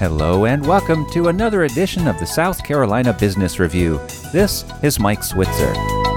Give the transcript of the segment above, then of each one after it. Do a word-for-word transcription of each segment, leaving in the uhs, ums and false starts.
Hello and welcome to another edition of the South Carolina Business Review. This is Mike Switzer.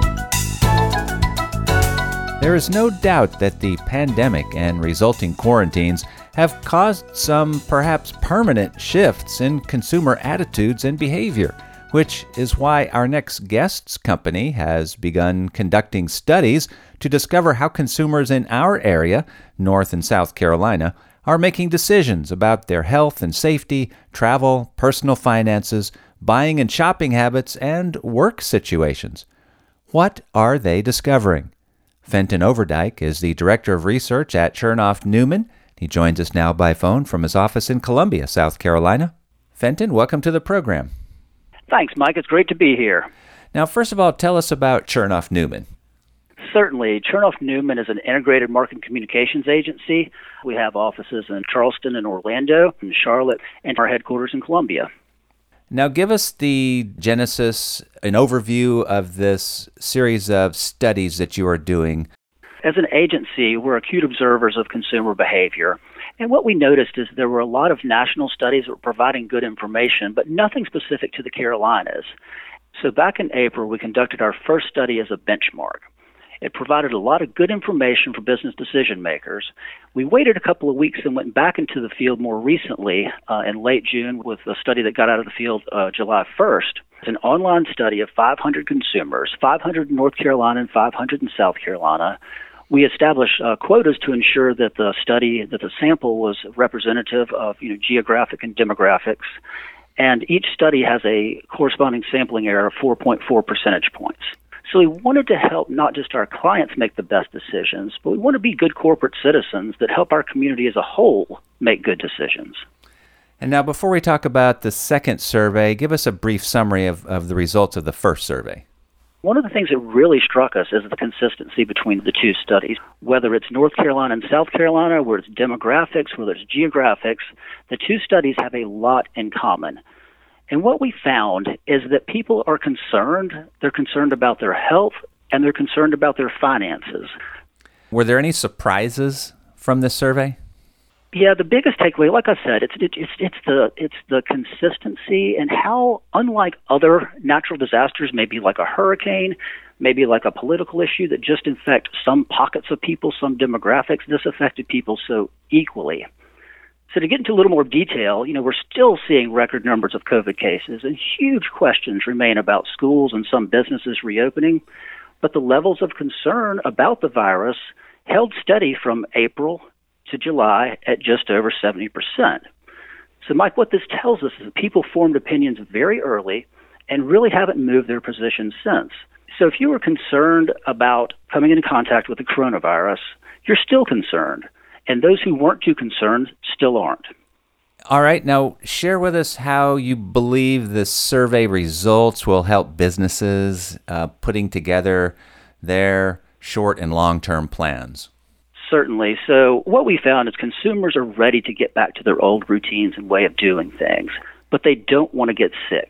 There is no doubt that the pandemic and resulting quarantines have caused some perhaps permanent shifts in consumer attitudes and behavior, which is why our next guest's company has begun conducting studies to discover how consumers in our area, North and South Carolina, are making decisions about their health and safety, travel, personal finances, buying and shopping habits, and work situations. What are they discovering? Fenton Overdyke is the Director of Research at Chernoff Newman. He joins us now by phone from his office in Columbia, South Carolina. Fenton, welcome to the program. Thanks, Mike. It's great to be here. Now, first of all, tell us about Chernoff Newman. Certainly. Chernoff Newman is an integrated marketing communications agency. We have offices in Charleston and Orlando, and Charlotte, and our headquarters in Columbia. Now, give us the genesis, an overview of this series of studies that you are doing. As an agency, we're acute observers of consumer behavior. And what we noticed is there were a lot of national studies that were providing good information, but nothing specific to the Carolinas. So back in April, we conducted our first study as a benchmark. It provided a lot of good information for business decision makers. We waited a couple of weeks and went back into the field more recently uh, in late June with a study that got out of the field uh, July first. It's an online study of five hundred consumers, five hundred in North Carolina and five hundred in South Carolina. We established uh, quotas to ensure that the study, that the sample was representative of you know, geographic and demographics. And each study has a corresponding sampling error of four point four percentage points. So we wanted to help not just our clients make the best decisions, but we want to be good corporate citizens that help our community as a whole make good decisions. And now, before we talk about the second survey, give us a brief summary of, of the results of the first survey. One of the things that really struck us is the consistency between the two studies. Whether it's North Carolina and South Carolina, whether it's demographics, whether it's geographics, the two studies have a lot in common. And what we found is that people are concerned. They're concerned about their health, and they're concerned about their finances. Were there any surprises from this survey? Yeah, the biggest takeaway, like I said, it's it's it's the it's the consistency and how, unlike other natural disasters, maybe like a hurricane, maybe like a political issue that just affect some pockets of people, some demographics, this affected people so equally. So to get into a little more detail, you know, we're still seeing record numbers of COVID cases, and huge questions remain about schools and some businesses reopening. But the levels of concern about the virus held steady from April to July at just over seventy percent. So, Mike, what this tells us is that people formed opinions very early and really haven't moved their positions since. So if you were concerned about coming into contact with the coronavirus, you're still concerned. And those who weren't too concerned still aren't. All right. Now, share with us how you believe the survey results will help businesses uh, putting together their short and long-term plans. Certainly. So what we found is consumers are ready to get back to their old routines and way of doing things, but they don't want to get sick.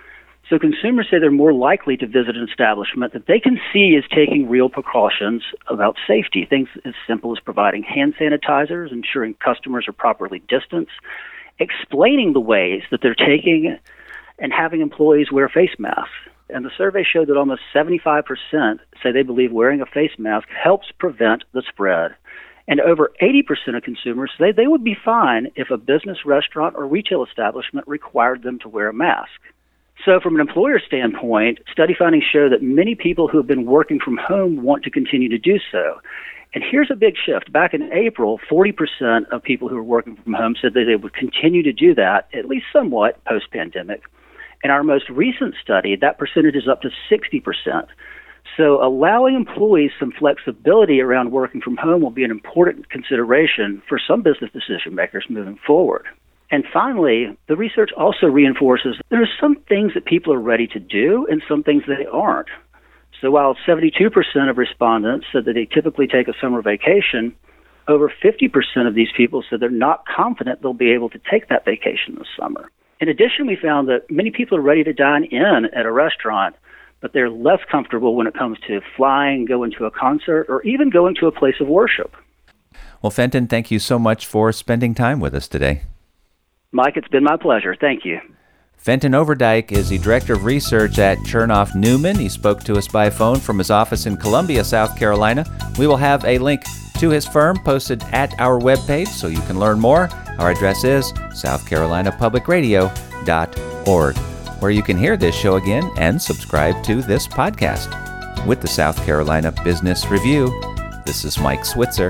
So consumers say they're more likely to visit an establishment that they can see is taking real precautions about safety, things as simple as providing hand sanitizers, ensuring customers are properly distanced, explaining the ways that they're taking and having employees wear face masks. And the survey showed that almost seventy-five percent say they believe wearing a face mask helps prevent the spread. And over eighty percent of consumers say they would be fine if a business, restaurant, or retail establishment required them to wear a mask. So from an employer standpoint, study findings show that many people who have been working from home want to continue to do so. And here's a big shift. Back in April, forty percent of people who were working from home said that they would continue to do that, at least somewhat, post-pandemic. In our most recent study, that percentage is up to sixty percent. So allowing employees some flexibility around working from home will be an important consideration for some business decision makers moving forward. And finally, the research also reinforces there are some things that people are ready to do and some things that they aren't. So while seventy-two percent of respondents said that they typically take a summer vacation, over fifty percent of these people said they're not confident they'll be able to take that vacation this summer. In addition, we found that many people are ready to dine in at a restaurant, but they're less comfortable when it comes to flying, going to a concert, or even going to a place of worship. Well, Fenton, thank you so much for spending time with us today. Mike, it's been my pleasure. Thank you. Fenton Overdyke is the Director of Research at Chernoff Newman. He spoke to us by phone from his office in Columbia, South Carolina. We will have a link to his firm posted at our webpage so you can learn more. Our address is south carolina public radio dot org, where you can hear this show again and subscribe to this podcast. With the South Carolina Business Review, this is Mike Switzer.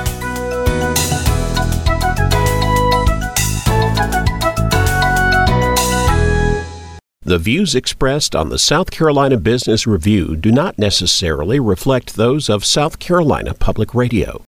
The views expressed on the South Carolina Business Review do not necessarily reflect those of South Carolina Public Radio.